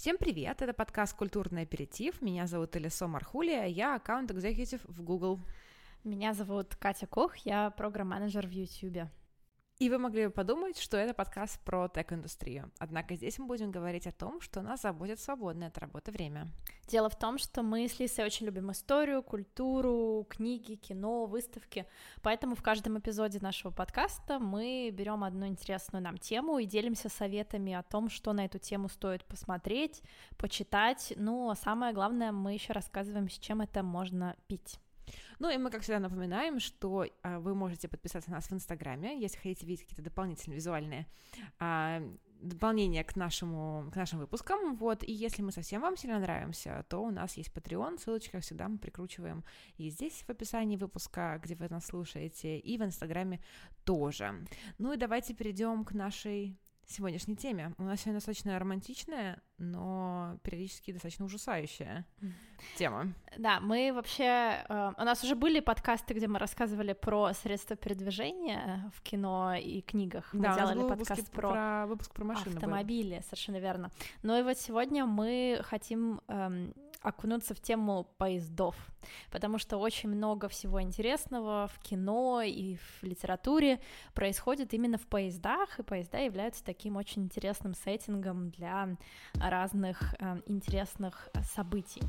Всем привет, это подкаст «Культурный аперитив», меня зовут Элисо Мархулия, я аккаунт-экзекьютив в Google. Меня зовут Катя Кох, я программ-менеджер в YouTube. И вы могли бы подумать, что это подкаст про тег-индустрию, однако здесь мы будем говорить о том, что нас заботит свободное от работы время. Дело в том, что мы с Лисой очень любим историю, культуру, книги, кино, выставки, поэтому в каждом эпизоде нашего подкаста мы берем одну интересную нам тему и делимся советами о том, что на эту тему стоит посмотреть, почитать, а самое главное, мы еще рассказываем, с чем это можно пить. Ну и мы, как всегда, напоминаем, что вы можете подписаться на нас в Инстаграме, если хотите видеть какие-то дополнительные визуальные дополнения к нашим выпускам, и если мы совсем вам сильно нравимся, то у нас есть Patreon, ссылочка, как всегда, мы прикручиваем и здесь в описании выпуска, где вы нас слушаете, и в Инстаграме тоже. Ну и давайте перейдем к нашей сегодняшней теме. У нас сегодня достаточно романтичная, но периодически достаточно ужасающая тема. Да, мы вообще... у нас уже были подкасты, где мы рассказывали про средства передвижения в кино и книгах. Мы делали подкаст про машины автомобили, был. совершенно верно. Но и вот сегодня мы хотим окунуться в тему поездов, потому что очень много всего интересного в кино и в литературе происходит именно в поездах, и поезда являются таким очень интересным сеттингом для разных интересных событий.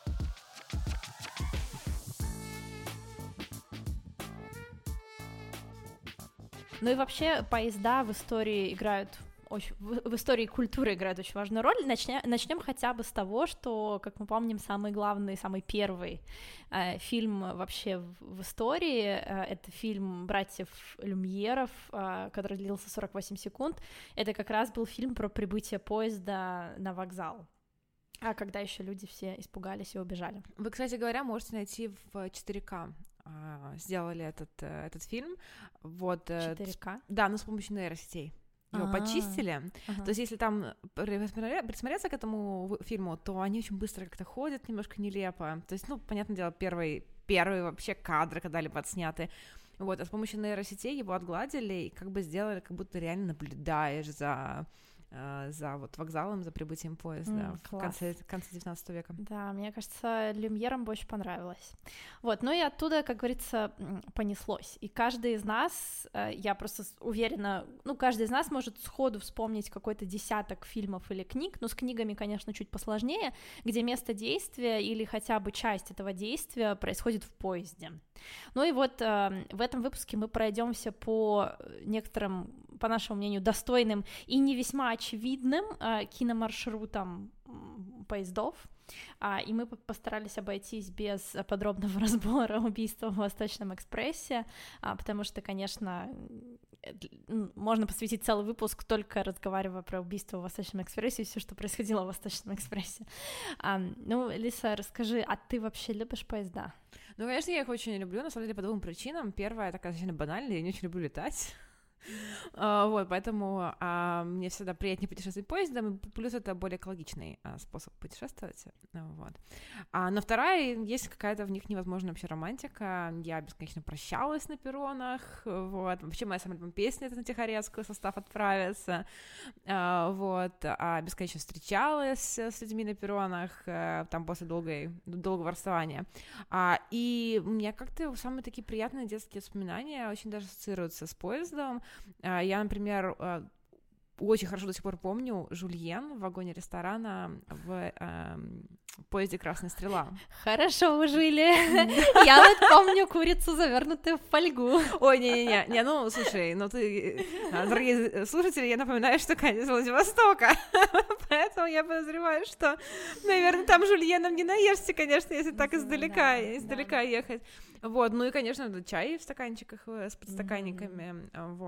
Ну и вообще поезда в истории играют в истории культуры играют очень важную роль. Начнем хотя бы с того, что, как мы помним, самый главный, самый первый фильм вообще в истории, это фильм братьев Люмьеров, который длился 48 секунд. Это как раз был фильм про прибытие поезда на вокзал. А когда еще люди все испугались и убежали. Вы, кстати говоря, можете найти в 4К. Сделали этот фильм. 4К? Да, но с помощью нейросетей. Его почистили. То есть, если там присмотреться к этому фильму, то они очень быстро как-то ходят, немножко нелепо. То есть, понятное дело, первые вообще кадры когда-либо отсняты. А с помощью нейросетей его отгладили и как бы сделали, как будто реально наблюдаешь за вокзалом, за прибытием поезда в конце 19 века. Да, мне кажется, Люмьерам бы очень понравилось. И оттуда, как говорится, понеслось. И каждый из нас, я просто уверена, каждый из нас может сходу вспомнить какой-то десяток фильмов или книг, с книгами, конечно, чуть посложнее, где место действия или хотя бы часть этого действия происходит в поезде. В этом выпуске мы пройдемся по некоторым, по нашему мнению, достойным и не весьма очевидным киномаршрутам поездов, и мы постарались обойтись без подробного разбора убийства в Восточном экспрессе, потому что, конечно, можно посвятить целый выпуск только разговаривая про убийство в Восточном экспрессе и все, что происходило в Восточном экспрессе. Лиса, расскажи, а ты вообще любишь поезда? Конечно, я их очень люблю, на самом деле, по двум причинам. Первая такая достаточно банальная, я не очень люблю летать. Поэтому мне всегда приятнее путешествовать поездом, плюс это более экологичный способ путешествовать, Но вторая, есть какая-то в них невозможная вообще романтика, я бесконечно прощалась на перронах, вообще моя самая любимая песня — это на Тихорецкую состав отправится, бесконечно встречалась с людьми на перронах, там после долгого расставания, и у меня как-то самые такие приятные детские воспоминания очень даже ассоциируются с поездом. Я, например, очень хорошо до сих пор помню Жульен в вагоне ресторана в поезде «Красная стрела». Хорошо вы жили. Я помню курицу, завернутую в фольгу. Ой, не, слушай, ты, дорогие слушатели, я напоминаю, что Катя из Владивостока, поэтому я подозреваю, что, наверное, там Жульеном не наешься, конечно, если так издалека ехать. И, конечно, чай в стаканчиках с подстаканниками,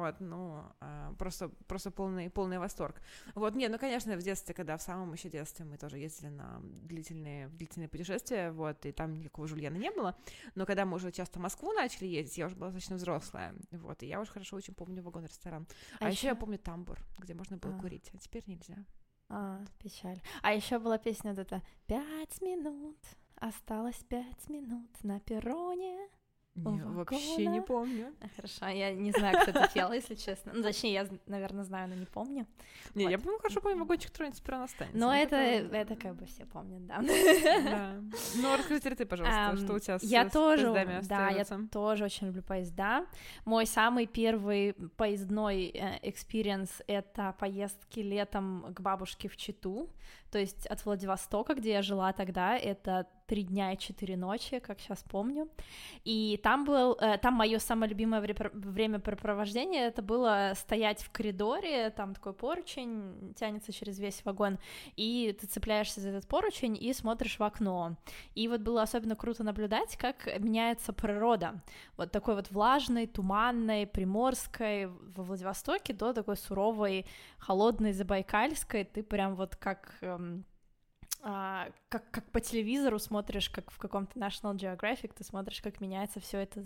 просто полный восторг. Конечно, в детстве, когда в самом еще детстве мы тоже ездили на длительные путешествия, и там никакого Жульена не было, но когда мы уже часто в Москву начали ездить, я уже была достаточно взрослая, и я уже хорошо очень помню вагон-ресторан. А еще я помню тамбур, где можно было курить, а теперь нельзя. Печаль. А еще была песня вот эта: 5 минут, осталось 5 минут на перроне. Вообще не помню. Хорошо, я не знаю, кто это пел, если честно. Ну, точнее, я, наверное, знаю, но не помню. Не, я помню, хорошо помню, вагончик тронется, прямо останется. Но это как бы все помнят, да. Да. Ну, расскажи теперь ты, пожалуйста, что у тебя с поездами остается. Да, я тоже очень люблю поезда. Мой самый первый поездной экспириенс — это поездки летом к бабушке в Читу, то есть от Владивостока, где я жила тогда, это 3 дня и 4 ночи, как сейчас помню. И там мое самое любимое времяпрепровождение, это было стоять в коридоре, там такой поручень тянется через весь вагон, и ты цепляешься за этот поручень и смотришь в окно. И вот было особенно круто наблюдать, как меняется природа. Вот такой вот влажной, туманной, приморской во Владивостоке до такой суровой, холодной, забайкальской. Ты прям вот как по телевизору смотришь, как в каком-то National Geographic, ты смотришь, как меняется все это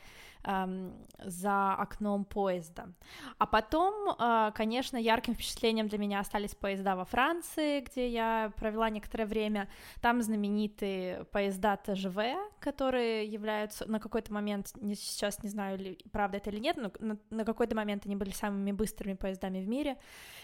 за окном поезда. А потом, конечно, ярким впечатлением для меня остались поезда во Франции, где я провела некоторое время. Там знаменитые поезда ТЖВ, которые являются на какой-то момент, сейчас не знаю, правда это или нет, но на какой-то момент они были самыми быстрыми поездами в мире.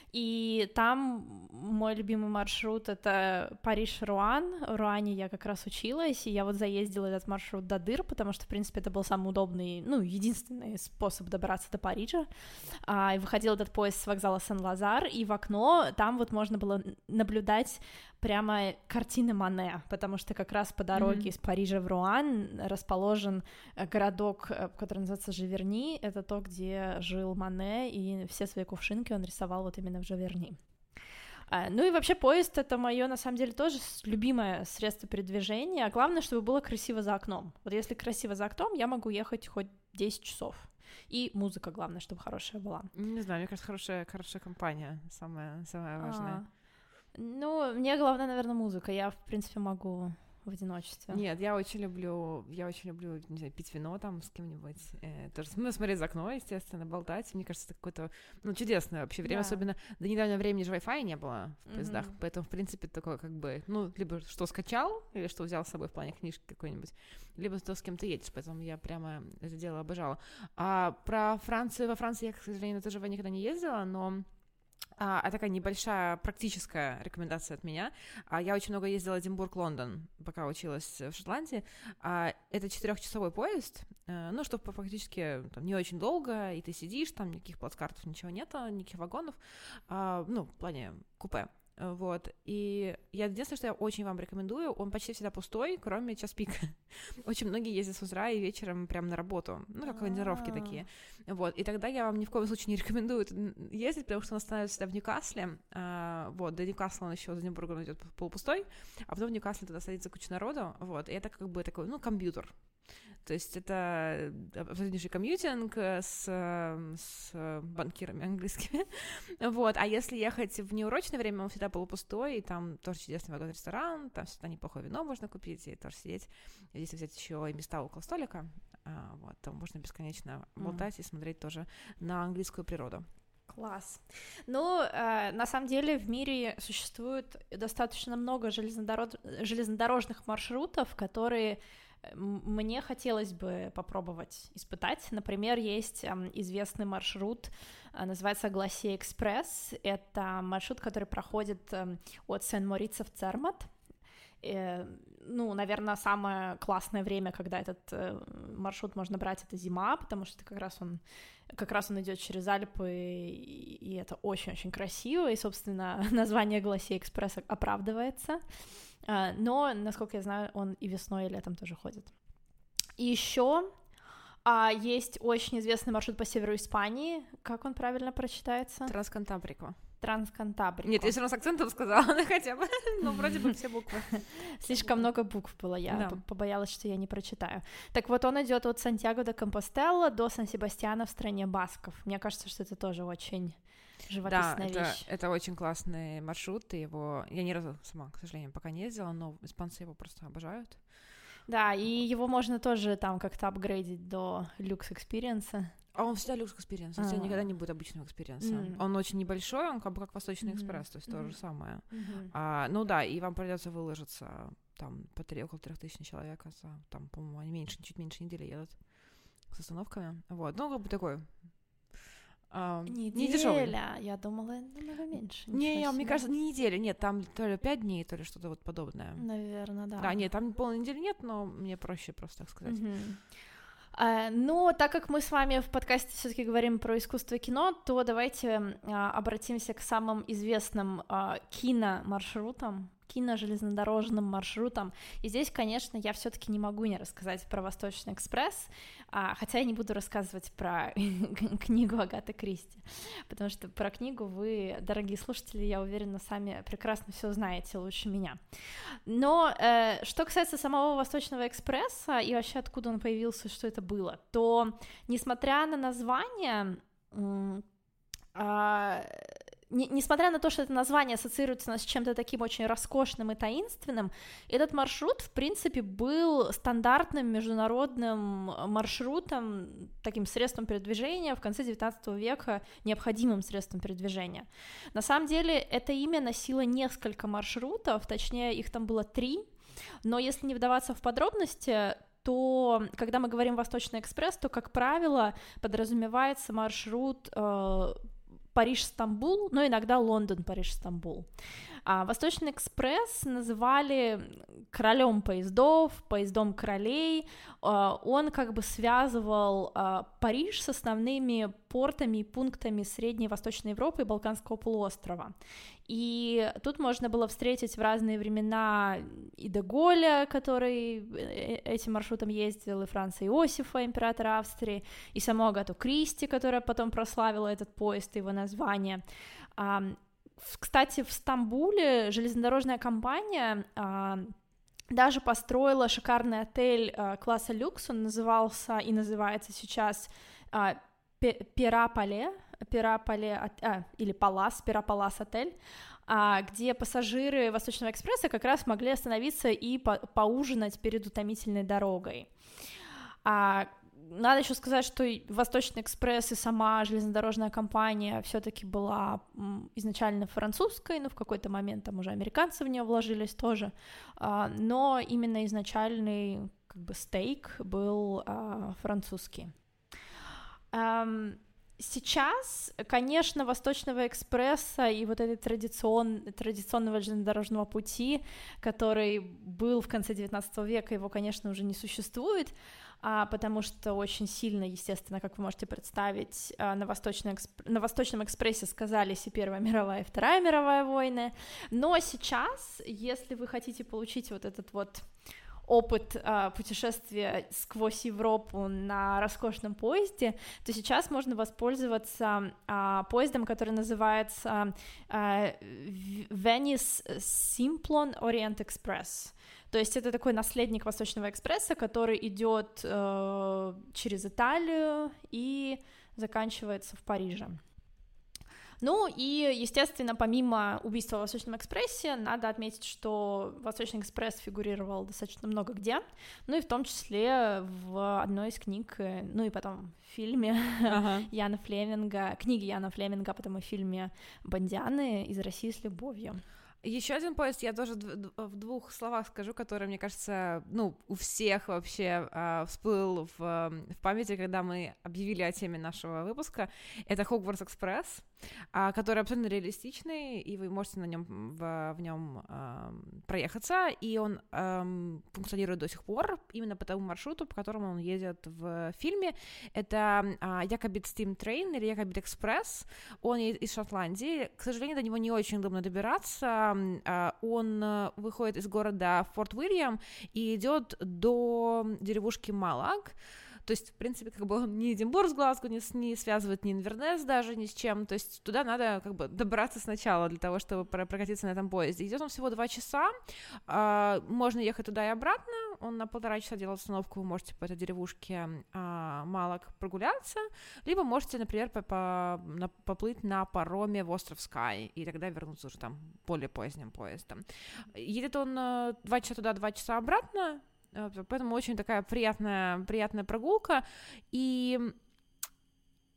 И там мой любимый маршрут — это Париж-Руан. В Руане я как раз училась, и я вот заездила этот маршрут до дыр, потому что, в принципе, это был самый удобный, единственный способ добраться до Парижа. И выходил этот поезд с вокзала Сен-Лазар, и в окно там вот можно было наблюдать прямо картины Мане, потому что как раз по дороге из Парижа в Руан расположен городок, который называется Живерни. Это то, где жил Мане, и все свои кувшинки он рисовал вот именно в Живерни. Ну и вообще поезд — это мое, на самом деле, тоже любимое средство передвижения. Главное, чтобы было красиво за окном. Вот если красиво за окном, я могу ехать хоть 10 часов. И музыка, главное, чтобы хорошая была. Не знаю, мне кажется, хорошая компания самая важная. Ну, мне главное, наверное, музыка. Я, в принципе, могу в одиночестве. Нет, я очень люблю, не знаю, пить вино там с кем-нибудь, тоже смотреть за окно, естественно, болтать. Мне кажется, это какое-то, чудесное вообще время, особенно до недавнего времени же Wi-Fi не было в поездах, поэтому, в принципе, такое как бы, либо что скачал, или что взял с собой в плане книжки какой-нибудь, либо то, с кем ты едешь, поэтому я прямо это дело обожала. А во Франции я, к сожалению, на ТЖВ никогда не ездила, но такая небольшая практическая рекомендация от меня. Я очень много ездила Эдинбург-Лондон, пока училась в Шотландии. Это 4-часовой поезд, что фактически там не очень долго, и ты сидишь, там никаких плацкартов, ничего нету, никаких вагонов, в плане купе. Вот, и единственное, что я очень вам рекомендую, он почти всегда пустой, кроме час пик. Очень многие ездят с утра и вечером прямо на работу, как командировки такие. Вот, и тогда я вам ни в коем случае не рекомендую ездить, потому что он останавливается всегда в Ньюкасле. До Ньюкасла он еще, до Эдинбурга он идет полупустой, а потом в Ньюкасле туда садится куча народу, вот, и это как бы такой, компьютер. То есть это абсолютнейший комьютинг с банкирами английскими. Вот. А если ехать в неурочное время, он всегда полупустой, и там тоже чудесный вагон-ресторан, там всегда неплохое вино можно купить, и тоже сидеть. Здесь взять еще и места около столика. Вот. Там можно бесконечно болтать и смотреть тоже на английскую природу. Класс. На самом деле в мире существует достаточно много железнодорожных маршрутов, которые мне хотелось бы попробовать испытать. Например, есть известный маршрут, называется Glacier Express. Это маршрут, который проходит от Сен-Морица в Цермат. Наверное, самое классное время, когда этот маршрут можно брать, это зима, потому что как раз он идет через Альпы, и это очень-очень красиво, и, собственно, название Glacier Express оправдывается. Но, насколько я знаю, он и весной, и летом тоже ходит. И еще есть очень известный маршрут по северу Испании. Как он правильно прочитается? Транскантабрико. Нет, я все равно с акцентом сказала, хотя бы, вроде бы все буквы. Слишком много букв было, я побоялась, что я не прочитаю. Так вот, он идет от Сантьяго де Компостела до Сан-Себастьяна в стране басков. Мне кажется, что это тоже очень живописная вещь. Это очень классный маршрут, и его... Я ни разу сама, к сожалению, пока не ездила, но испанцы его просто обожают. Да, и его можно тоже там как-то апгрейдить до люкс-экспириенса. А он всегда люкс-экспириенс, у тебя никогда не будет обычного экспириенса. Он очень небольшой, он как Восточный экспресс, то есть то же самое. И вам придется выложиться там около 3000 человек, там, по-моему, они чуть меньше недели едут. с остановками. Вот, ну, как бы такой... Неделя, не дешевый. Я думала, намного меньше. Мне кажется, не неделя, нет, там то ли 5 дней, то ли что-то вот подобное. Наверное, да. Да, нет, там полной недели нет, но мне проще просто так сказать. Но так как мы с вами в подкасте все-таки говорим про искусство и кино, то давайте обратимся к самым известным киномаршрутам, киножелезнодорожным маршрутам. И здесь, конечно, я все-таки не могу не рассказать про Восточный экспресс, хотя я не буду рассказывать про книгу Агаты Кристи, потому что про книгу вы, дорогие слушатели, я уверена, сами прекрасно все знаете лучше меня. Но что касается самого Восточного экспресса и вообще откуда он появился, что это было, то, несмотря на название, несмотря на то, что это название ассоциируется с чем-то таким очень роскошным и таинственным, этот маршрут, в принципе, был стандартным международным маршрутом, таким средством передвижения в конце XIX века, необходимым средством передвижения. На самом деле, это имя носило несколько маршрутов, точнее, их там было 3, но если не вдаваться в подробности, то, когда мы говорим «Восточный экспресс», то, как правило, подразумевается маршрут Париж-Стамбул, но иногда Лондон-Париж-Стамбул. Восточный экспресс называли королем поездов, поездом королей. Он как бы связывал Париж с основными портами и пунктами Средней и Восточной Европы и Балканского полуострова. И тут можно было встретить в разные времена и де Голля, который этим маршрутом ездил, и Франца Иосифа, императора Австрии, и саму Агату Кристи, которая потом прославила этот поезд и его название. Кстати, в Стамбуле железнодорожная компания даже построила шикарный отель класса люкс, он назывался и называется сейчас Пирапале или Пирапалас отель, где пассажиры Восточного экспресса как раз могли остановиться и поужинать перед утомительной дорогой. Надо еще сказать, что Восточный экспресс и сама железнодорожная компания все-таки была изначально французской, но в какой-то момент там уже американцы в нее вложились тоже, но именно изначальный как бы стейк был французский. Сейчас, конечно, Восточного экспресса и вот этой традиционного железнодорожного пути, который был в конце XIX века, его, конечно, уже не существует, потому что очень сильно, естественно, как вы можете представить, на Восточном экспрессе сказались и Первая мировая, и Вторая мировая войны, но сейчас, если вы хотите получить вот этот вот опыт путешествия сквозь Европу на роскошном поезде, то сейчас можно воспользоваться поездом, который называется Venice Simplon Orient Express. То есть это такой наследник Восточного экспресса, который идет через Италию и заканчивается в Париже. Ну и, естественно, помимо убийства в Восточном экспрессе, надо отметить, что Восточный экспресс фигурировал достаточно много где, ну и в том числе в одной из книг, ну и потом в фильме Яна Флеминга, книги Яна Флеминга, а потом и в фильме «Бондианы. Из России с любовью». Еще один поезд я тоже в 2 словах скажу, который, мне кажется, ну, у всех вообще всплыл в памяти, когда мы объявили о теме нашего выпуска. Это Хогвартс Экспресс, который абсолютно реалистичный, и вы можете в нем проехаться, и он функционирует до сих пор именно по тому маршруту, по которому он едет в фильме. Это Якобит Steam Train или Якобит Экспресс. Он из Шотландии. К сожалению, до него не очень удобно добираться. Он выходит из города Форт Уильям и идет до деревушки Малаг. То есть, в принципе, как бы он ни Эдинбург с Глазго не связывает, ни Инвернес даже ни с чем. То есть туда надо как бы добраться сначала для того, чтобы прокатиться на этом поезде. Идет он всего 2 часа. Можно ехать туда и обратно. Он на 1,5 часа делает остановку. Вы можете по этой деревушке Малаг прогуляться. Либо можете, например, поплыть на пароме в остров Скай. И тогда вернуться уже там более поздним поездом. Едет он 2 часа туда, 2 часа обратно. Поэтому очень такая приятная прогулка. И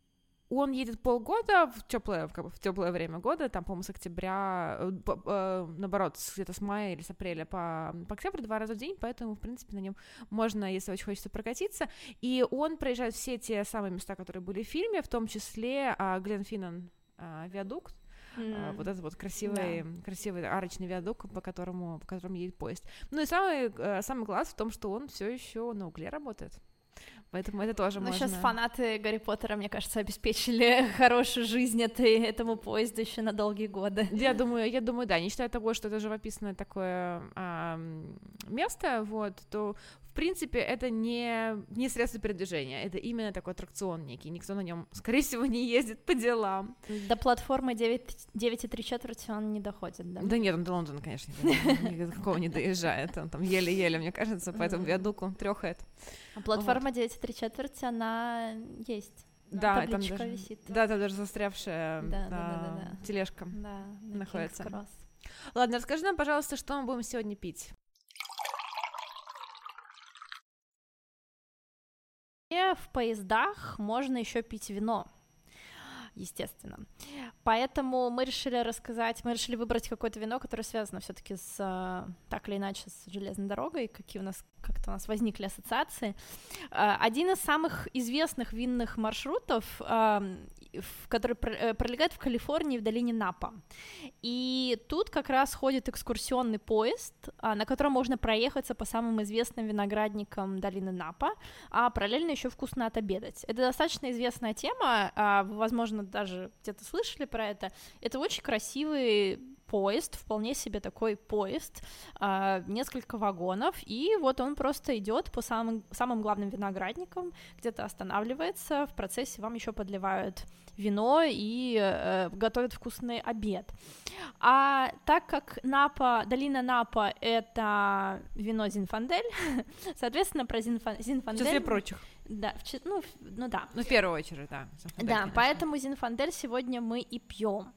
Он едет полгода в теплое время года, там, по-моему, с октября, наоборот, где-то с мая или с апреля по октябрь 2 раза в день, поэтому, в принципе, на нем можно, если очень хочется, прокатиться. И он проезжает все те самые места, которые были в фильме, в том числе Гленфиннан виадукт, вот этот вот красивый арочный виадук, по которому едет поезд. Ну и самый класс в том, что он все еще на угле работает. Поэтому это тоже можно... сейчас фанаты Гарри Поттера, мне кажется, обеспечили хорошую жизнь этому поезду еще на долгие годы. Я думаю, да, не считая того, что это живописное такое место, вот, то, в принципе, это не средство передвижения, это именно такой аттракцион некий, никто на нем, скорее всего, не ездит по делам. До платформы 9,3 он не доходит, да? Да нет, он до Лондона, конечно, ни до какого не доезжает, он там еле-еле, мне кажется, по этому виадуку трёхает. А платформа 9,3, она есть. Да, табличка там даже висит. Да, там даже застрявшая тележка находится. Ладно, расскажи нам, пожалуйста, что мы будем сегодня пить. В поездах можно еще пить вино, естественно. Поэтому мы решили выбрать какое-то вино, которое связано все-таки так или иначе с железной дорогой, как-то у нас возникли ассоциации. Один из самых известных винных маршрутов, который пролегает в Калифорнии в долине Напа. И тут как раз ходит экскурсионный поезд, на котором можно проехаться по самым известным виноградникам долины Напа, а параллельно еще вкусно отобедать. Это достаточно известная тема, вы, возможно, даже где-то слышали про это. Это очень красивый поезд, вполне себе такой поезд, несколько вагонов, и вот он просто идет по самым главным виноградникам, где-то останавливается, в процессе вам еще подливают вино и готовят вкусный обед. А так как долина Напа — это вино Зинфандель, соответственно, про Зинфандель... В числе прочих. Да, да. В первую очередь, да. Да, поэтому Зинфандель сегодня мы и пьем.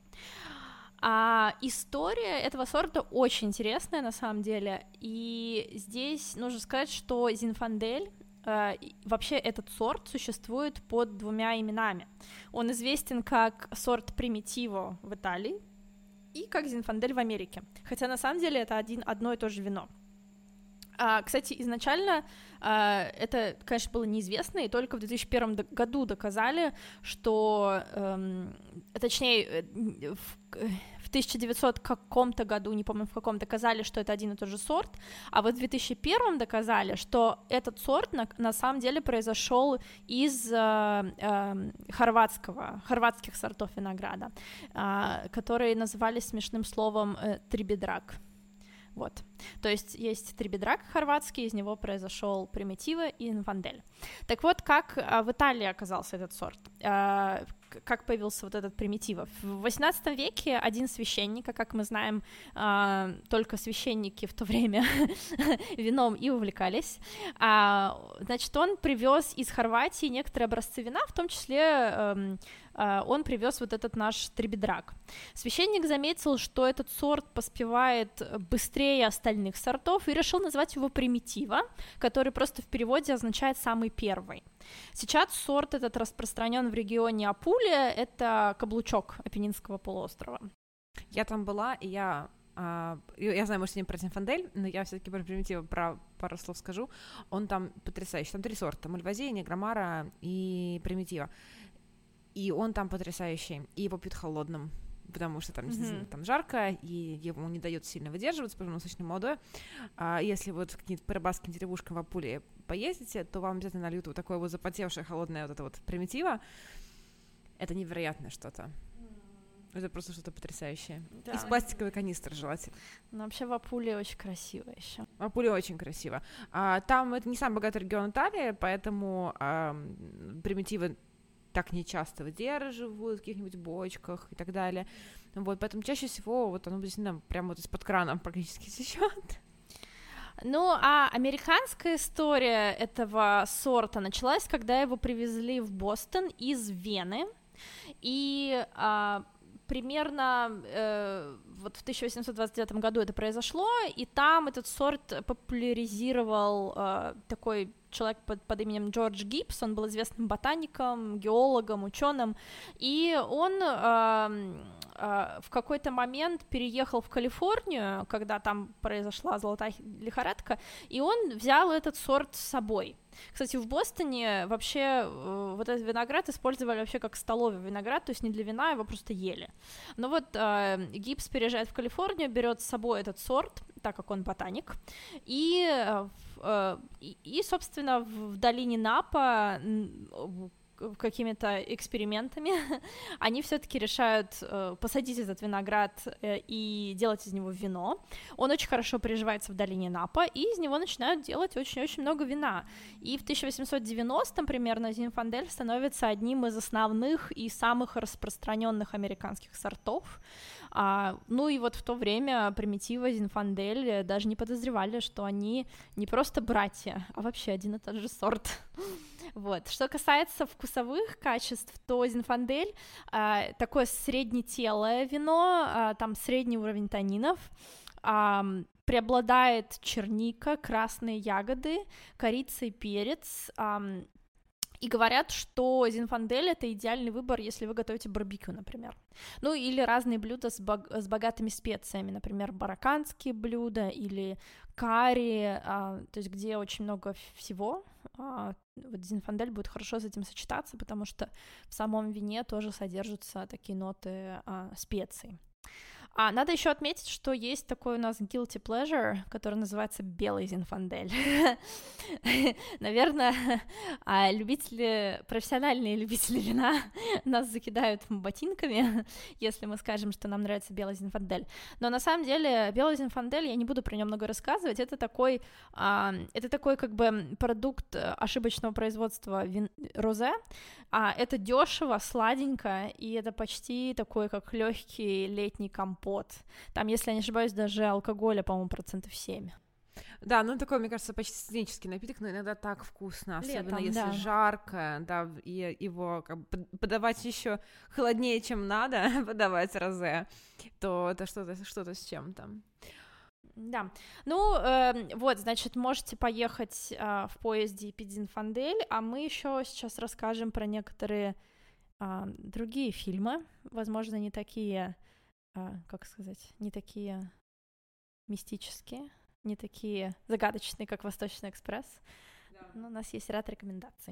История этого сорта очень интересная, на самом деле, и здесь нужно сказать, что Зинфандель, вообще этот сорт существует под 2 именами. Он известен как сорт Примитиво в Италии и как Зинфандель в Америке, хотя на самом деле это одно и то же вино. Кстати, изначально это, конечно, было неизвестно, и только в 2001 году доказали, что, точнее, в 1900 каком-то году, не помню в каком, доказали, что это один и тот же сорт, а вот в 2001 доказали, что этот сорт на самом деле произошел из хорватских сортов винограда, которые назывались смешным словом трибедрак. Вот. То есть трибедрак хорватский, из него произошел Примитиво и Зинфандель. Так вот, как в Италии оказался этот сорт? Как появился вот этот Примитиво? В XVIII веке один священник, а как мы знаем, только священники в то время вином и увлекались, значит, он привез из Хорватии некоторые образцы вина, в том числе он привез вот этот наш трибедрак. Священник заметил, что этот сорт поспевает быстрее остальных сортов и решил назвать его Примитиво, который просто в переводе означает «самый первый». Сейчас сорт этот распространен в регионе Апулия, это каблучок Апеннинского полуострова. Я там была, и я знаю, может, не про Зинфандель, но я все-таки про Примитиво пару слов скажу. Он там потрясающий. Там 3 сорта: Мальвазия, Негромара и Примитиво. И он там потрясающий. И его пьют холодным, потому что там жарко, и ему не дает сильно выдерживаться, потому что он достаточно молодой. Если вот в какие-то по рыбацким деревушкам в Апулии поездите, то вам обязательно нальют вот такое вот запотевшее холодное вот это вот Примитиво. Это невероятное что-то. Это просто что-то потрясающее. Да. Из пластиковой канистры желательно. Ну, вообще в Апулии очень красиво еще. В Апулии очень красиво. Там это не самый богатый регион Италии, поэтому Примитиво так нечасто выдерживают в каких-нибудь бочках и так далее. Вот, поэтому чаще всего вот оно действительно прямо вот из-под крана практически течет. Ну, а американская история этого сорта началась, когда его привезли в Бостон из Вены, и примерно вот в 1829 году это произошло, и там этот сорт популяризировал такой человек под именем Джордж Гиббс. Он был известным ботаником, геологом, ученым, и он в какой-то момент переехал в Калифорнию, когда там произошла золотая лихорадка, и он взял этот сорт с собой. Кстати, в Бостоне вообще вот этот виноград использовали вообще как столовый виноград, то есть не для вина, его просто ели. Но вот Гиббс переезжает в Калифорнию, берет с собой этот сорт, так как он ботаник, и собственно, в долине Напа какими-то экспериментами они все-таки решают посадить этот виноград и делать из него вино. Он очень хорошо приживается в долине Напа, и из него начинают делать очень-очень много вина. И в 1890-м примерно Зинфандель становится одним из основных и самых распространенных американских сортов. Ну и вот в то время Примитива, Зинфандель даже не подозревали, что они не просто братья, а вообще один и тот же сорт. Вот. Что касается вкусовых качеств, то Зинфандель такое среднетелое вино, там средний уровень танинов, преобладает черника, красные ягоды, корица и перец. И говорят, что Зинфандель — это идеальный выбор, если вы готовите барбекю, например. Ну, или разные блюда с богатыми специями, например, бараканские блюда или карри, то есть где очень много всего. Вот Зинфандель будет хорошо с этим сочетаться, потому что в самом вине тоже содержатся такие ноты специй. Надо еще отметить, что есть такой у нас guilty pleasure, который называется белый Зинфандель. Наверное, профессиональные любители вина нас закидают ботинками, если мы скажем, что нам нравится белый Зинфандель. Но на самом деле белый Зинфандель, я не буду про него много рассказывать, это такой как бы продукт ошибочного производства розе. Это дешево, сладенько, и это почти такой, как легкий летний компот. Там, если я не ошибаюсь, даже алкоголя, по-моему, 7%. Да, ну такой, мне кажется, почти студенческий напиток, но иногда так вкусно, особенно если жарко, да, и его как бы подавать еще холоднее, чем надо, подавать розе, то это что-то с чем-то. Да, ну вот, значит, можете поехать в поезде и пить Зинфандель, а мы еще сейчас расскажем про некоторые другие фильмы, возможно, не такие, не такие мистические, не такие загадочные, как «Восточный экспресс», но у нас есть ряд рекомендаций.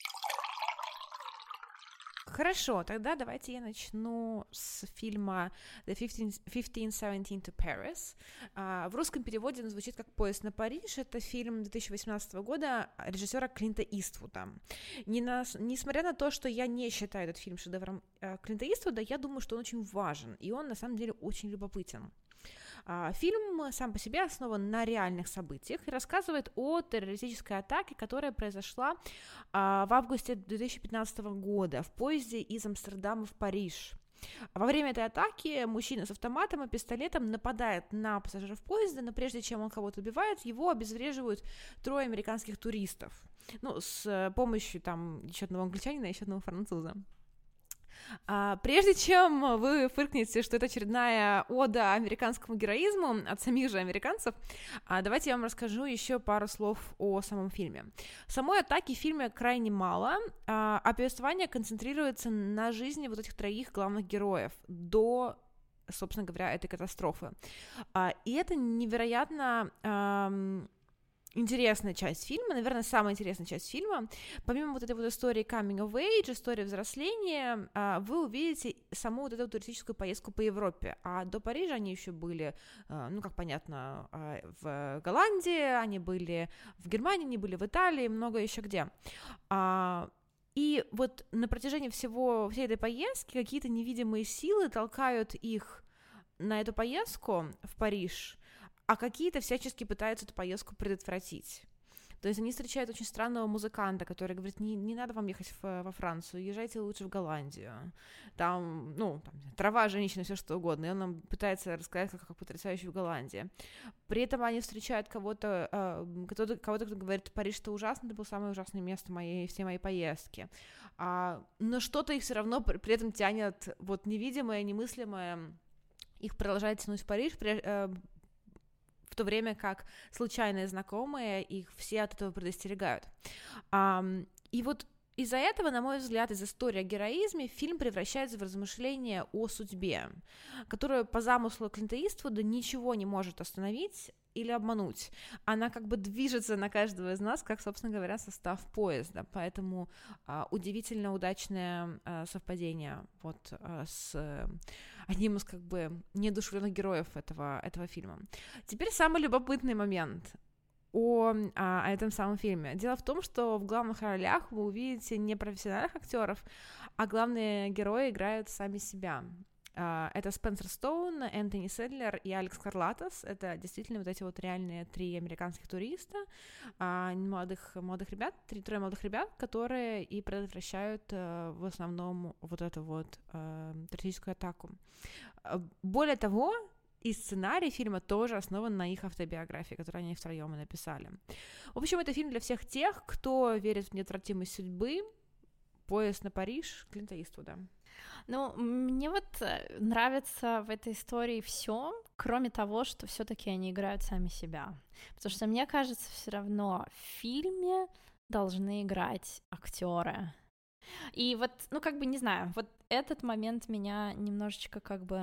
Хорошо, тогда давайте я начну с фильма The 1517 to Paris. В русском переводе он звучит как «Поезд на Париж». Это фильм 2018 года режиссера Клинта Иствуда. Несмотря на то, что я не считаю этот фильм шедевром Клинта Иствуда, я думаю, что он очень важен, и он на самом деле очень любопытен. Фильм сам по себе основан на реальных событиях и рассказывает о террористической атаке, которая произошла в августе 2015 года в поезде из Амстердама в Париж. Во время этой атаки мужчина с автоматом и пистолетом нападает на пассажиров поезда, но прежде чем он кого-то убивает, его обезвреживают 3 американских туристов. С помощью еще одного англичанина и еще одного француза. Прежде чем вы фыркнете, что это очередная ода американскому героизму от самих же американцев, давайте я вам расскажу еще пару слов о самом фильме. Самой атаки в фильме крайне мало, а повествование концентрируется на жизни вот этих 3 главных героев до, собственно говоря, этой катастрофы. И это невероятно интересная часть фильма, наверное, самая интересная часть фильма. Помимо вот этой вот истории coming of age, истории взросления, вы увидите саму вот эту туристическую поездку по Европе. А до Парижа они еще были, как понятно, в Голландии, они были в Германии, они были в Италии, много еще где. И вот на протяжении всей этой поездки какие-то невидимые силы толкают их на эту поездку в Париж, а какие-то всячески пытаются эту поездку предотвратить. То есть они встречают очень странного музыканта, который говорит, не надо вам ехать во Францию, езжайте лучше в Голландию. Там, трава, женщины, все что угодно. И он нам пытается рассказать, как потрясающе в Голландии. При этом они встречают кого-то, кто говорит, Париж — это ужасно, это было самое ужасное место всей моей поездки. Но что-то их все равно при этом тянет, вот невидимое, немыслимое, их продолжает тянуть в Париж, в то время как случайные знакомые их все от этого предостерегают. И вот из-за этого, на мой взгляд, из истории о героизме фильм превращается в размышление о судьбе, которое по замыслу Клинта Иствуда ничего не может остановить или обмануть. Она как бы движется на каждого из нас, как, собственно говоря, состав поезда. Поэтому удивительно удачное совпадение вот с одним из как бы неодушевленных героев этого фильма. Теперь самый любопытный момент о этом самом фильме. Дело в том, что в главных ролях вы увидите не профессиональных актеров, а главные герои играют сами себя. Это Спенсер Стоун, Энтони Седлер и Алекс Карлатос. Это действительно вот эти вот реальные 3 американских туриста, молодых ребят, трое молодых ребят, которые и предотвращают в основном вот эту вот террористическую атаку. Более того, и сценарий фильма тоже основан на их автобиографии, которую они втроем и написали. В общем, это фильм для всех тех, кто верит в неотвратимость судьбы. «Поезд на Париж» Клинта Иствуда. Ну, мне вот нравится в этой истории все, кроме того, что все-таки они играют сами себя. Потому что, мне кажется, все равно в фильме должны играть актеры. И вот, не знаю, вот этот момент меня немножечко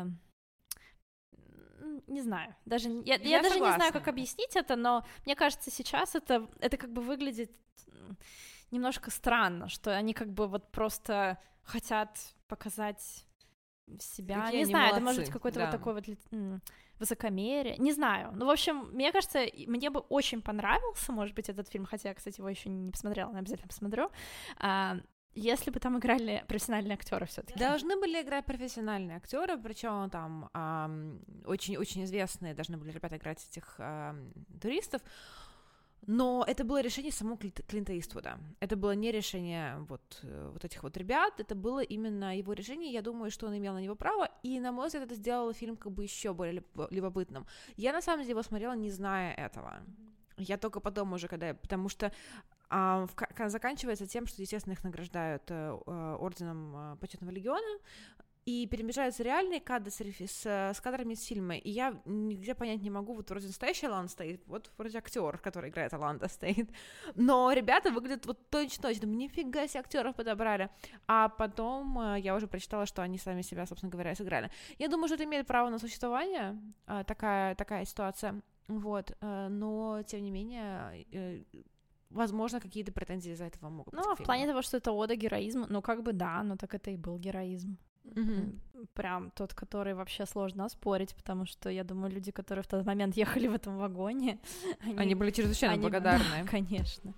не знаю, даже я даже не знаю, как объяснить это, но мне кажется, сейчас это как бы выглядит немножко странно, что они как бы вот просто хотят показать себя. Какие не знаю, молодцы. Это может быть какой-то вот такой вот высокомерие, не знаю. Ну, в общем, мне кажется, мне бы очень понравился, может быть, этот фильм, хотя я, кстати, его еще не посмотрела, но обязательно посмотрю. Если бы там играли профессиональные актеры все-таки. Должны были играть профессиональные актеры, причем там очень-очень известные должны были ребята играть этих туристов. Но это было решение самого Клинта Иствуда. Это было не решение вот этих вот ребят, это было именно его решение. Я думаю, что он имел на него право, и, на мой взгляд, это сделало фильм как бы еще более любопытным. Я, на самом деле, его смотрела, не зная этого. Я только потом уже, потому что заканчивается тем, что, естественно, их награждают орденом Почетного легиона, и перемежаются реальные кадры с кадрами из фильма, и я нигде понять не могу, вот вроде настоящий Оланд стоит, вот вроде актер, который играет Оланда, стоит, но ребята выглядят вот точно-точно, думаю, нифига себе актеров подобрали, а потом я уже прочитала, что они сами себя, собственно говоря, и сыграли. Я думаю, что это имеет право на существование, такая ситуация, вот, но, тем не менее, возможно, какие-то претензии из-за этого могут быть. Ну, в плане того, что это ода героизма, да, но так это и был героизм. Прям тот, который вообще сложно оспорить, потому что, я думаю, люди, которые в тот момент ехали в этом вагоне, они были чрезвычайно благодарны. Да, конечно.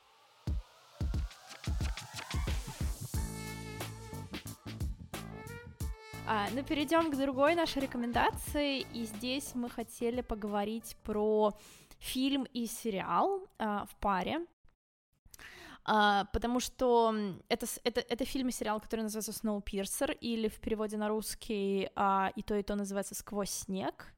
Ну, перейдем к другой нашей рекомендации, и здесь мы хотели поговорить про фильм и сериал в паре. Потому что это фильм и сериал, который называется «Сноупирсер», или в переводе на русский и то называется «Сквозь снег».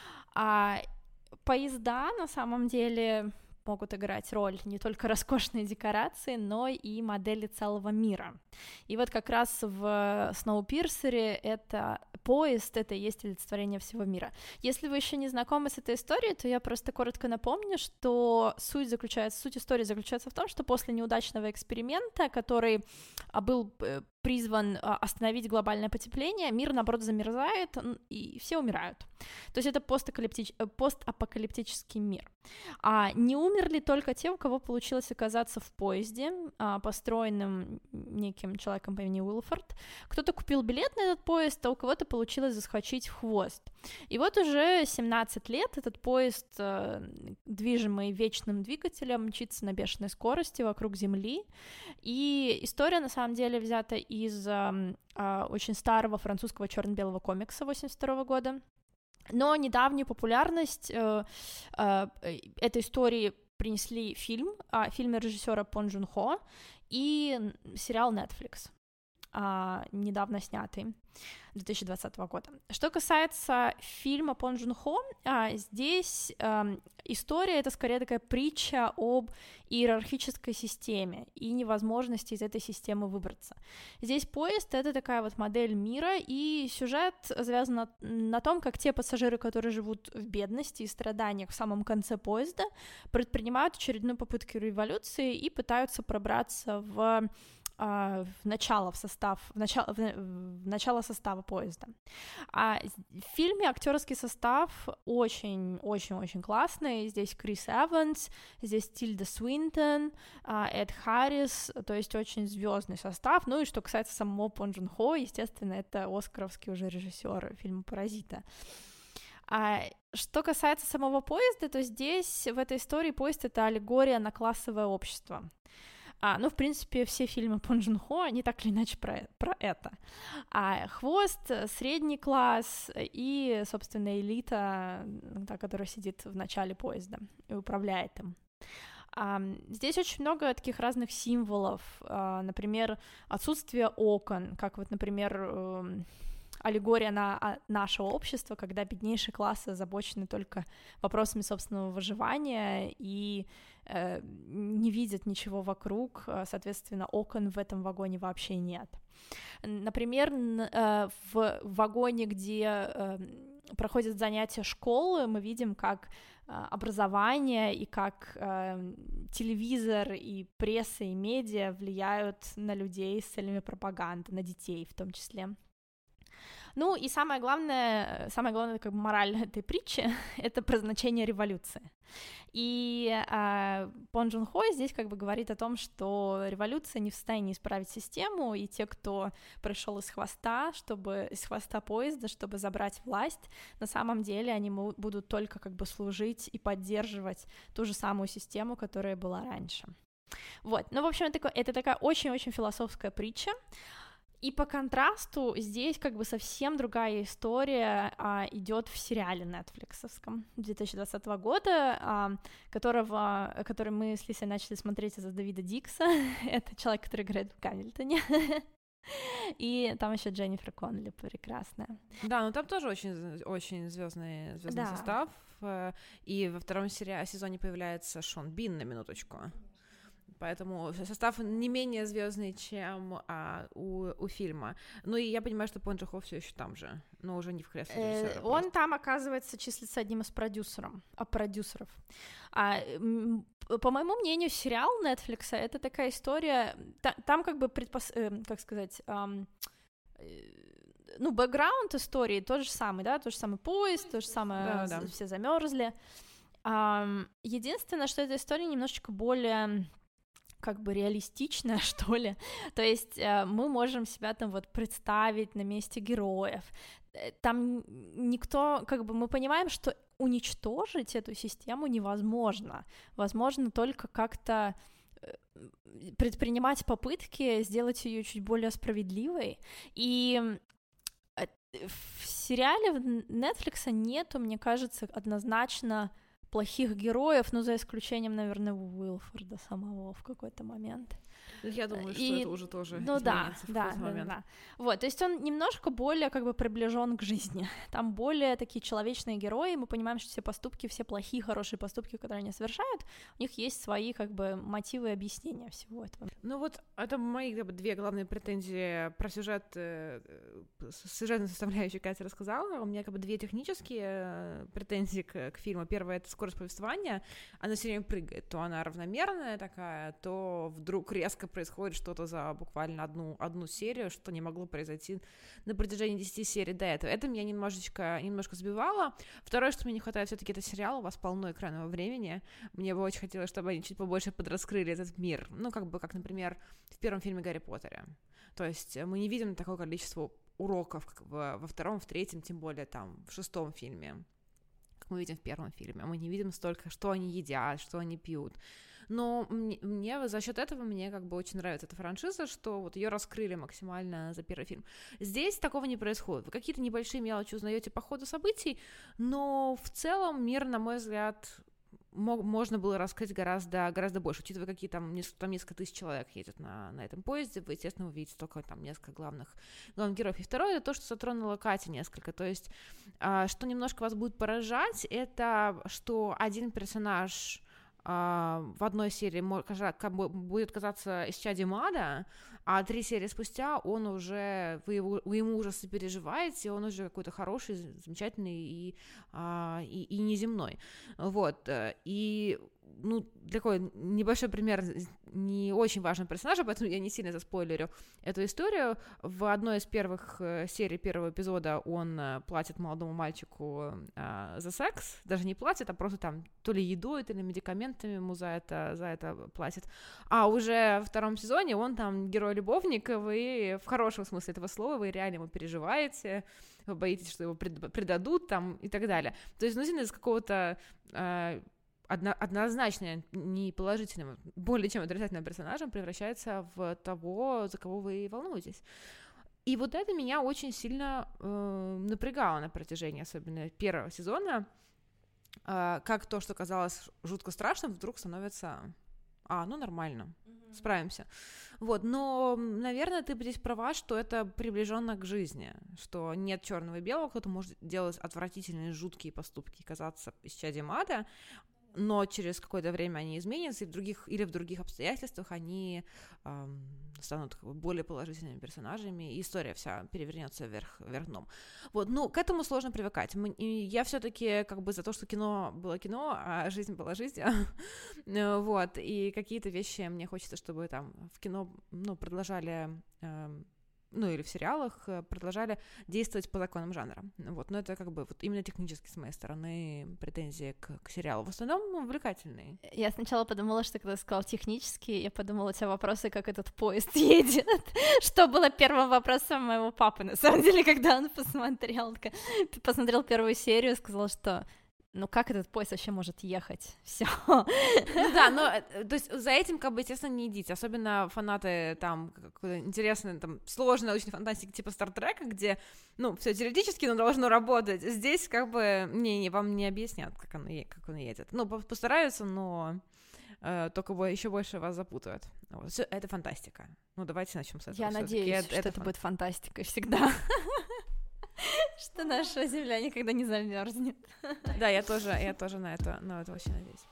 Поезда, на самом деле, могут играть роль не только роскошные декорации, но и модели целого мира. И вот как раз в «Сноупирсере» это поезд, это и есть олицетворение всего мира. Если вы еще не знакомы с этой историей, то я просто коротко напомню, что суть истории заключается в том, что после неудачного эксперимента, который был призван остановить глобальное потепление, мир, наоборот, замерзает, и все умирают. То есть это постапокалиптический мир. Не умерли только те, у кого получилось оказаться в поезде, построенном неким человеком по имени Уилфорд. Кто-то купил билет на этот поезд, а у кого-то получилось заскочить в хвост. И вот уже 17 лет этот поезд, движимый вечным двигателем, мчится на бешеной скорости вокруг Земли. И история, на самом деле, взята из очень старого французского черно-белого комикса 1982 года. Но недавнюю популярность этой истории принесли фильм режиссера Пон Джун Хо и сериал Netflix, недавно снятый, 2020 года. Что касается фильма Пон Джун Хо, здесь история — это скорее такая притча об иерархической системе и невозможности из этой системы выбраться. Здесь поезд — это такая вот модель мира, и сюжет завязан на том, как те пассажиры, которые живут в бедности и страданиях в самом конце поезда, предпринимают очередную попытку революции и пытаются пробраться в начало состава поезда. В фильме актерский состав очень-очень-очень классный. Здесь Крис Эванс, здесь Тильда Свинтон, Эд Харрис, то есть очень звездный состав. Ну и что касается самого Пон Джун Хо, естественно, это оскаровский уже режиссер фильма «Паразита». Что касается самого поезда, то здесь в этой истории поезд — это аллегория на классовое общество. Ну, в принципе, все фильмы Пон Джун Хо, они так или иначе про это. Хвост, средний класс и, собственно, элита, та, которая сидит в начале поезда и управляет им. Здесь очень много таких разных символов, например, отсутствие окон, как вот, например, аллегория на наше общество, когда беднейшие классы озабочены только вопросами собственного выживания и не видят ничего вокруг, соответственно, окон в этом вагоне вообще нет. Например, в вагоне, где проходят занятия школы, мы видим, как образование и как телевизор и пресса и медиа влияют на людей с целями пропаганды, на детей в том числе. Ну и самое главное как бы мораль этой притчи — это про значение революции. И Пон Джун Хо здесь как бы говорит о том, что революция не в состоянии исправить систему, и те, кто пришел из хвоста поезда, чтобы забрать власть, на самом деле они будут только как бы служить и поддерживать ту же самую систему, которая была раньше. Вот, ну, в общем, это такая очень-очень философская притча. И по контрасту здесь как бы совсем другая история идет в сериале нетфликсовском 2020 года, который мы с Лисой начали смотреть из-за Дэвида Дикса. Это человек, который играет в Гамильтоне. И там еще Дженнифер Коннелли прекрасная. Да, но там тоже очень звездный состав. И во втором сезоне появляется Шон Бин, на минуточку. Поэтому состав не менее звездный, чем у фильма. Ну и я понимаю, что Пон Джун Хо все еще там же, но уже не в кресле режиссера. Он там, оказывается, числится одним из продюсеров. По моему мнению, сериал Netflix — это такая история. Там как бы бэкграунд истории тот же самый, да, тот же самый поезд, то же самое, да. Все замерзли. Единственное, что эта история немножечко более как бы реалистичная, что ли. То есть мы можем себя там вот представить на месте героев. Там никто, как бы мы понимаем, что уничтожить эту систему невозможно. Возможно только как-то предпринимать попытки сделать ее чуть более справедливой. И в сериале Netflix нету, мне кажется, однозначно плохих героев, но за исключением, наверное, Уилфорда самого в какой-то момент. Я думаю, что это уже тоже изменится в какой-то момент. Да. Вот, то есть он немножко более как бы приближен к жизни. Там более такие человечные герои, мы понимаем, что все поступки, все плохие, хорошие поступки, которые они совершают, у них есть свои как бы мотивы и объяснения всего этого. Ну вот это мои как бы две главные претензии про сюжет, сюжетную составляющую Катя рассказала. У меня как бы две технические претензии к фильму. Первая — это скорость повествования. Она все время прыгает. То она равномерная такая, то вдруг резко происходит что-то за буквально одну серию, что не могло произойти на протяжении 10 серий до этого. Это меня немножко сбивало. Второе, что мне не хватает, все-таки это сериал, у вас полно экранного времени. Мне бы очень хотелось, чтобы они чуть побольше подраскрыли этот мир. Ну, как, например, в первом фильме Гарри Поттере. То есть мы не видим такое количество уроков, как во втором, в третьем, тем более там в шестом фильме, как мы видим в первом фильме. Мы не видим столько, что они едят, что они пьют. Но мне за счет этого мне как бы очень нравится эта франшиза, что вот ее раскрыли максимально за первый фильм. Здесь такого не происходит. Вы какие-то небольшие мелочи узнаете по ходу событий, но в целом мир, на мой взгляд, можно было раскрыть гораздо больше, учитывая, какие там несколько тысяч человек едет на этом поезде, вы, естественно, увидите только там несколько главных героев. И второе, это то, что затронула Катя несколько, то есть, что немножко вас будет поражать, это что один персонаж в одной серии будет казаться исчадием ада, а 3 серии спустя вы ему уже сопереживаете, он уже какой-то хороший, замечательный и неземной. Вот. И такой небольшой пример не очень важного персонажа, поэтому я не сильно заспойлерю эту историю. В одной из первых серий первого эпизода он платит молодому мальчику за секс, даже не платит, а просто там то ли едой, то ли медикаментами ему за это платит. А уже во втором сезоне он там герой-любовник, и вы в хорошем смысле этого слова, вы реально ему переживаете, вы боитесь, что его предадут там и так далее. То есть, из какого-то однозначно не положительным, более чем отрицательным персонажем превращается в того, за кого вы волнуетесь. И вот это меня очень сильно напрягало на протяжении, особенно первого сезона, как то, что казалось жутко страшным, вдруг становится нормально, справимся. Вот, но, наверное, ты здесь права, что это приближенно к жизни, что нет черного и белого, кто-то может делать отвратительные, жуткие поступки и казаться исчадием ада, но через какое-то время они изменятся, и в других обстоятельствах они станут более положительными персонажами, и история вся перевернется вверх дном. Вот, к этому сложно привыкать. Я все-таки за то, что кино было кино, а жизнь была жизнь. Вот, и какие-то вещи мне хочется, чтобы там в кино продолжали... или в сериалах продолжали действовать по законам жанра. Вот, но это именно технически с моей стороны претензии к сериалу. В основном увлекательные. Я сначала подумала, что когда сказал технически, я подумала, у тебя вопросы, как этот поезд едет. Что было первым вопросом моего папы, на самом деле, когда он посмотрел первую серию, сказал, что как этот поезд вообще может ехать? Все. То есть за этим, естественно, не идите. Особенно фанаты там какой-то интересной, там, сложной научной фантастики типа Стартрека, где, все теоретически, но должно работать. Здесь вам не объяснят, как он едет. Постараются, но только еще больше вас запутают. Вот. Всё, это фантастика. Давайте начнем с этого. Я надеюсь, что это будет фантастикой всегда. Что наша Земля никогда не замерзнет. Да, я тоже на это очень надеюсь.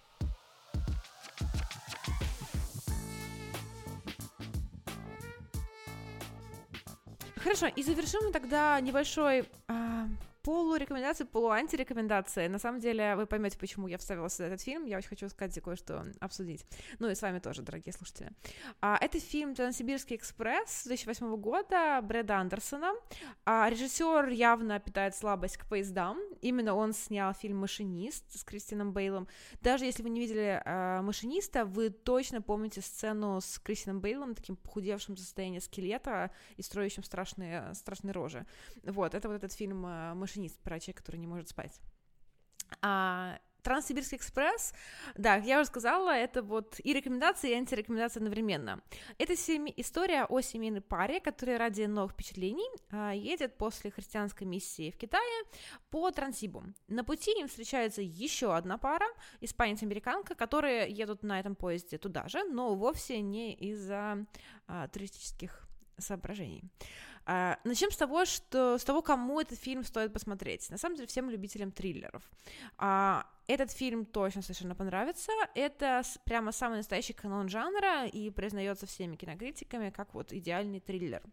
Хорошо, и завершим мы тогда небольшой полурекомендации, полуантирекомендации. На самом деле, вы поймете, почему я вставила сюда этот фильм. Я очень хочу сказать и кое-что обсудить. И с вами тоже, дорогие слушатели. Это фильм «Транссибирский экспресс» 2008 года Брэда Андерсона. Режиссер явно питает слабость к поездам. Именно он снял фильм «Машинист» с Кристианом Бейлом. Даже если вы не видели «Машиниста», вы точно помните сцену с Кристианом Бейлом, таким похудевшим до состояния скелета и строящим страшные рожи. Вот, это вот этот фильм «Машинист», про человека, который не может спать. «Транссибирский экспресс», да, я уже сказала, это и рекомендации, и антирекомендации одновременно. Это история о семейной паре, которая ради новых впечатлений едет после христианской миссии в Китае по Транссибу. На пути им встречается еще одна пара, испанец-американка, которые едут на этом поезде туда же, но вовсе не из-за туристических соображений. Начнем с того, кому этот фильм стоит посмотреть. На самом деле, всем любителям триллеров. Этот фильм точно совершенно понравится. Это прямо самый настоящий канон жанра и признается всеми кинокритиками как идеальный триллер.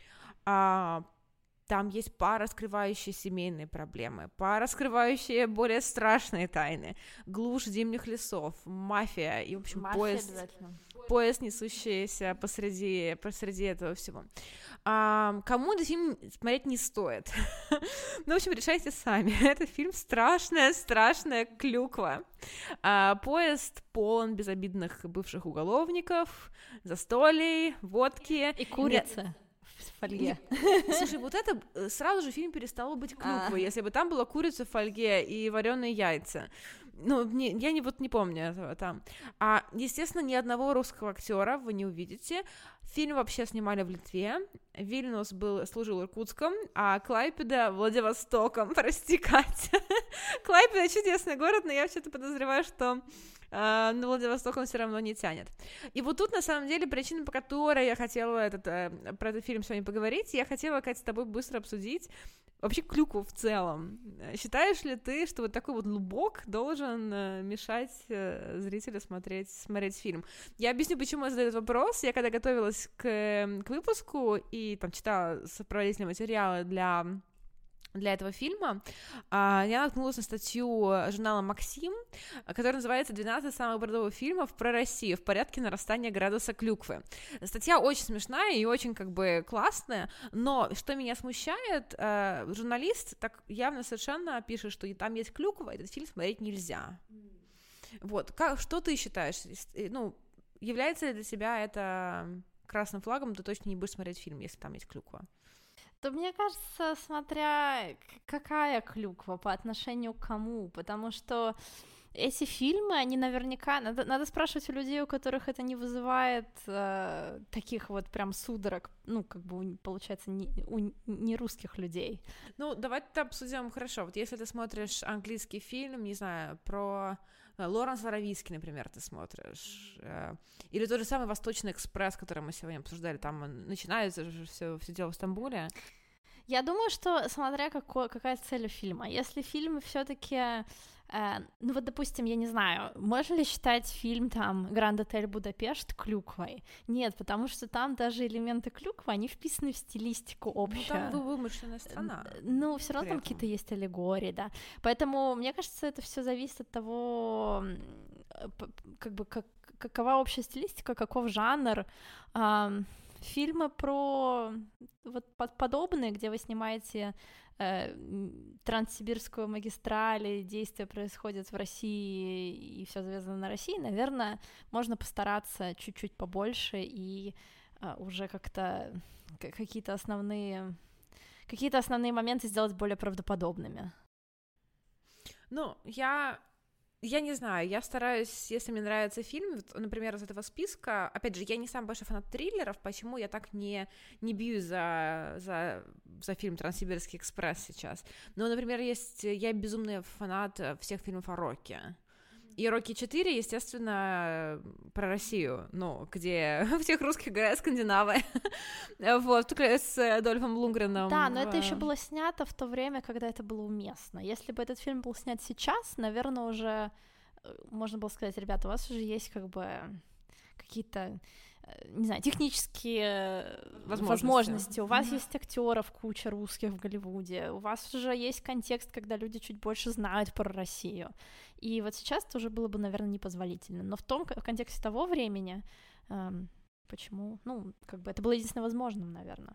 Там есть пара, скрывающие семейные проблемы, пара, скрывающие более страшные тайны, глушь зимних лесов, мафия и, в общем, поезд, несущийся посреди этого всего. Кому этот фильм смотреть не стоит? В общем, решайте сами. Это фильм страшная клюква. Поезд полон безобидных бывших уголовников, застолий, водки. И курица. В фольге. Слушай, это сразу же фильм перестал быть клюквой, если бы там была курица в фольге и вареные яйца. я не помню этого там. Естественно, ни одного русского актера вы не увидите. Фильм вообще снимали в Литве. Вильнюс служил Иркутском, а Клайпеда — Владивостоком. Прости, Катя. Клайпеда — чудесный город, но я вообще-то подозреваю, что на Владивосток он все равно не тянет. И вот тут, на самом деле, причина, по которой я хотела про этот фильм с вами поговорить, я хотела, Катя, с тобой быстро обсудить вообще клюкву в целом. Считаешь ли ты, что вот такой вот лубок должен мешать зрителю смотреть фильм? Я объясню, почему я задаю этот вопрос. Я когда готовилась к выпуску и там читала сопроводительные материалы для этого фильма, я наткнулась на статью журнала «Максим», которая называется «12 самых бредовых фильмов про Россию в порядке нарастания градуса клюквы». Статья очень смешная и очень как бы классная, но что меня смущает, журналист так явно совершенно пишет, что там есть клюква, этот фильм смотреть нельзя. Вот, что ты считаешь? Является ли для тебя это красным флагом, ты точно не будешь смотреть фильм, если там есть клюква? То мне кажется, смотря какая клюква, по отношению к кому, потому что эти фильмы, они наверняка... Надо спрашивать у людей, у которых это не вызывает таких вот прям судорог, получается, не русских людей. Давай обсудим, хорошо, вот если ты смотришь английский фильм, не знаю, про... Лоренс Аравийский, например, ты смотришь, или тот же самый «Восточный экспресс», который мы сегодня обсуждали, там начинается же все дело в Стамбуле. Я думаю, что смотря какая цель у фильма. Если фильм все-таки, допустим, я не знаю, можно ли считать фильм там «Гранд Отель Будапешт» клюквой? Нет, потому что там даже элементы клюквы, они вписаны в стилистику общую. Там вымышленная страна. Все равно там какие-то есть аллегории, да. Поэтому, мне кажется, это все зависит от того, какова общая стилистика, каков жанр. Фильмы про вот подобные, где вы снимаете Транссибирскую магистраль, и действия происходят в России, и все завязано на России, наверное, можно постараться чуть-чуть побольше и уже как-то какие-то основные моменты сделать более правдоподобными. Я не знаю, я стараюсь, если мне нравится фильм, например, из этого списка, опять же, я не самый большой фанат триллеров, почему я так не бьюсь за фильм «Транссибирский экспресс» сейчас. Но, например, я безумный фанат всех фильмов о Рокки. И «Рокки 4», естественно, про Россию, где всех русских говорят скандинавы, вот, только с Дольфом Лундгреном. Да, но это еще было снято в то время, когда это было уместно. Если бы этот фильм был снят сейчас, наверное, уже можно было сказать: ребята, у вас уже есть как бы какие-то, не знаю, технические возможности. У вас есть актеров куча русских в Голливуде, у вас уже есть контекст, когда люди чуть больше знают про Россию. И вот сейчас это уже было бы, наверное, непозволительно. Но в контексте того времени, почему? Это было единственно возможным, наверное.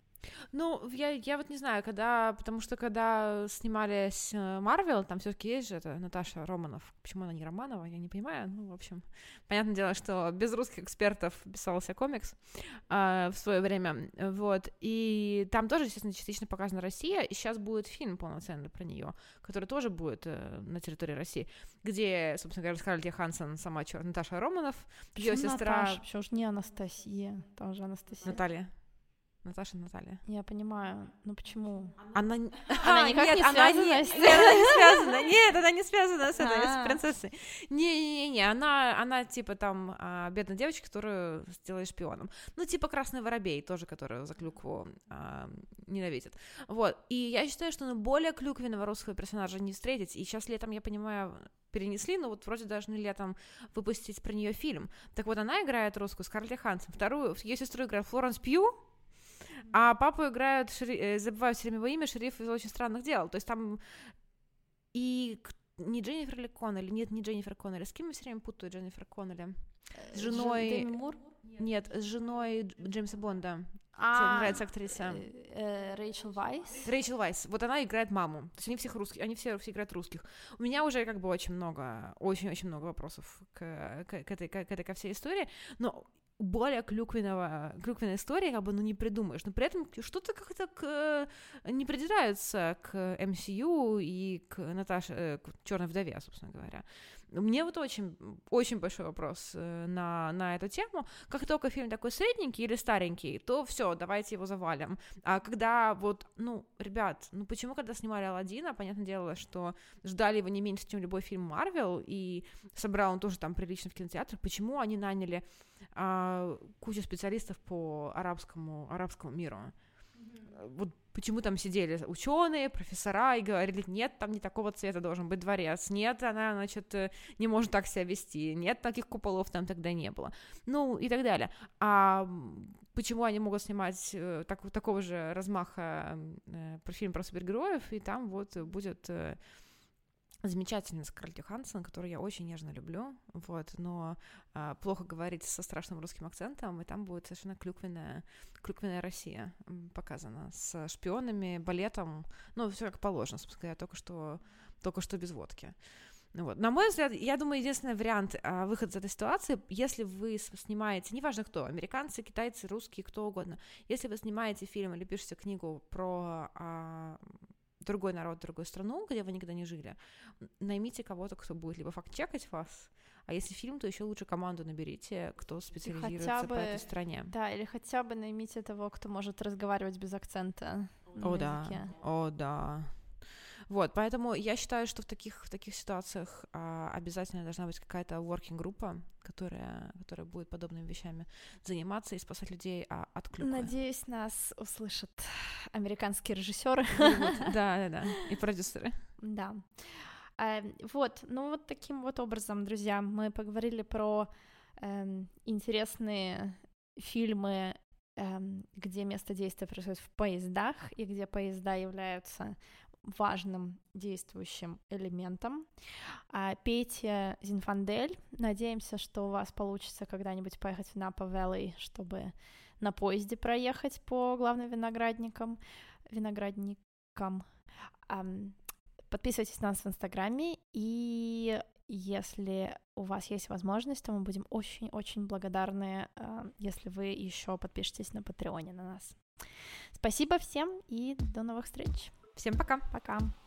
Я вот не знаю, потому что когда снимались Марвел, там все-таки есть же это Наташа Романов. Почему она не Романова, я не понимаю. В общем, понятное дело, что без русских экспертов писался комикс в свое время, вот. И там тоже, естественно, частично показана Россия, и сейчас будет фильм полноценный про нее, который тоже будет на территории России, где, собственно говоря, Скарлетт Йоханссон, сама Наташа Романов, ее сестра... Наташа? Почему же не Анастасия? Там же Анастасия. Наталья. Я понимаю, но почему? Она никак не связана с... Нет, она не связана с этой, с принцессой. Не, она типа там бедная девочка, которую сделали шпионом. Типа Красный Воробей, тоже, которую за клюкву ненавидит. Вот, и я считаю, что более клюквенного русского персонажа не встретить, и сейчас летом, я понимаю, перенесли, но вот вроде должны летом выпустить про нее фильм. Так вот, она играет русскую Скарлетт Йоханссон, вторую, ее сестру играет Флоренс Пью, а папу играют, забываю все время его имя, шериф из «Очень странных дел». То есть там и не Дженнифер Ли Коннелли, нет, не Дженнифер Коннелли. С кем я все время путаю Дженнифер Коннелли? С женой... Деми Мур? Нет, с женой Джеймса Бонда. Нравится актриса. Рэйчел Вайс? Рэйчел Вайс. Вот она играет маму. То есть они все играют русских. У меня уже как бы очень много вопросов ко всей истории, но более клюквенной истории, как бы, ну, не придумаешь, но при этом что-то как-то не придираются к MCU и к Наташе, к Чёрной вдове, собственно говоря. Мне вот очень, очень большой вопрос на эту тему. Как только фильм такой средненький или старенький, то все, давайте его завалим. А когда вот, ну, ребят, ну почему, когда снимали Аладдина, понятное дело, что ждали его не меньше, чем любой фильм Марвел, и собрал он тоже там прилично в кинотеатрах, почему они наняли кучу специалистов по арабскому миру? Вот почему там сидели ученые, профессора и говорили, нет, там не такого цвета должен быть дворец, нет, она, значит, не может так себя вести, нет, таких куполов там тогда не было, ну и так далее. А почему они могут снимать такого же размаха фильм про супергероев, и там вот будет замечательный Скарлетт Йоханссон, которую я очень нежно люблю, вот, но плохо говорить со страшным русским акцентом, и там будет совершенно клюквенная Россия показана, с шпионами, балетом, ну, все как положено, собственно говоря, только что без водки. Вот. На мой взгляд, я думаю, единственный вариант выхода из этой ситуации, если вы снимаете, неважно кто, американцы, китайцы, русские, кто угодно, если вы снимаете фильм или пишете книгу про другой народ, другую страну, где вы никогда не жили, наймите кого-то, кто будет либо факт-чекать вас, а если фильм, то еще лучше команду наберите, кто специализируется по этой стране. Да, или хотя бы наймите того, кто может разговаривать без акцента на языке. О, да. Вот, поэтому я считаю, что в таких ситуациях обязательно должна быть какая-то working-группа, которая будет подобными вещами заниматься и спасать людей от клюквы. Надеюсь, нас услышат американские режиссеры. Да, и продюсеры. Да. Вот, ну вот таким вот образом, друзья, мы поговорили про интересные фильмы, где место действия происходит в поездах, и где поезда являются важным действующим элементом. Пейте Зинфандель. Надеемся, что у вас получится когда-нибудь поехать в Напа Вэлли, чтобы на поезде проехать по главным виноградникам. Подписывайтесь на нас в Инстаграме, и если у вас есть возможность, то мы будем очень-очень благодарны, если вы еще подпишетесь на Патреоне на нас. Спасибо всем и до новых встреч. Всем пока. Пока.